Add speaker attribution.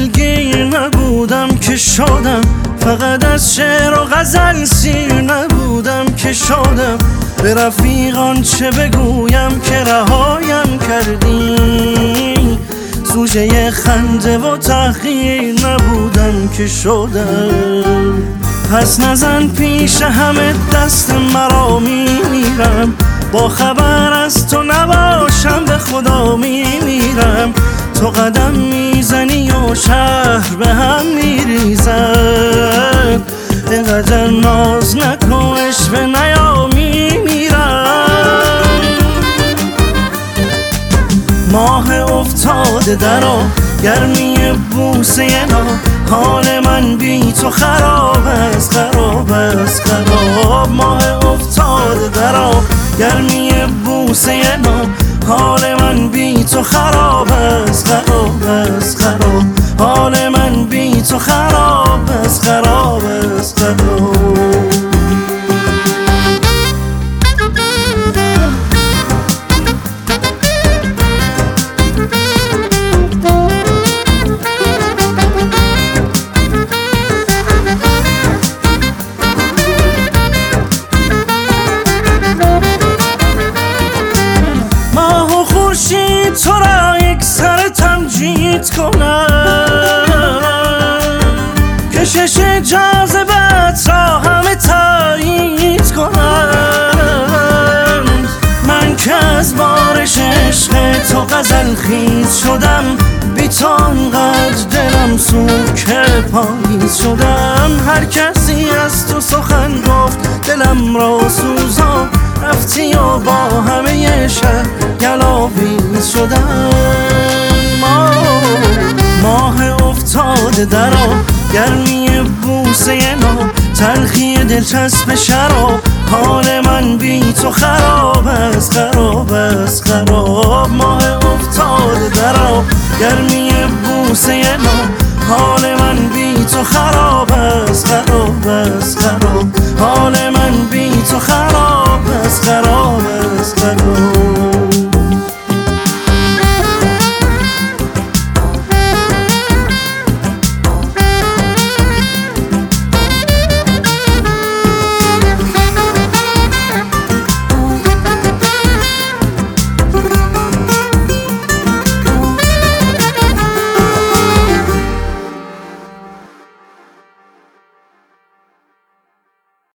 Speaker 1: دلگیر نبودم که شدم، فقط از شعر و غزل سیر نبودم که شدم. به رفیقان چه بگویم که رهایم کردی، سوژه خنده و تحقیر نبودم که شدم. پس نزن پیش همه دست مرا میمیرم، با خبر از تو نباشم به خدا میمیرم. تو قدم میزنی و شهر به هم میریزد، اینقدر ناز نکن عشوه نیا میمیرم. ماه افتاده درا گرمی بوسه نا، حال من بی تو خراب است خراب است خراب. ماه افتاده درا گرمی بوسه نا، حال من بی تو خراب است خراب است خراب. حال من بی تو خراب است خراب است خراب. تو را یک سر تمجید کنم، کشش جاذبت را همه تایید کنم. من که از بارش عشق تو غزل خیز شدم، بی تو انقدر دلم سوک پاییز شدم. هر کسی از تو سخن گفت دلم را سوزان، رفتی و با همه شهر گلاویز شدم. ماه افتاده درا گرمی بوسه نا، تلخی دلچسب شراب، حال من بی تو خراب است خراب است خراب. ماه افتاده درا گرمی بوسه نا، حال من بی تو خراب است خراب است خراب.